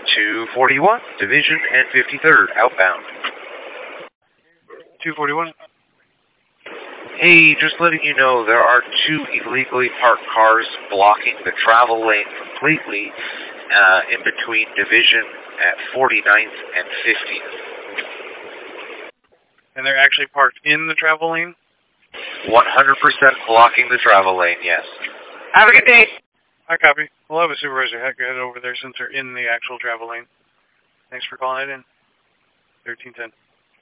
241, Division and 53rd, outbound. 241. Hey, just letting you know there are 2 illegally parked cars blocking the travel lane completely in between Division at 49th and 50th. And they're actually parked in the travel lane? 100% blocking the travel lane, yes. Have a good day. I copy. We'll have a supervisor head over there since they're in the actual travel lane. Thanks for calling it in. 1310.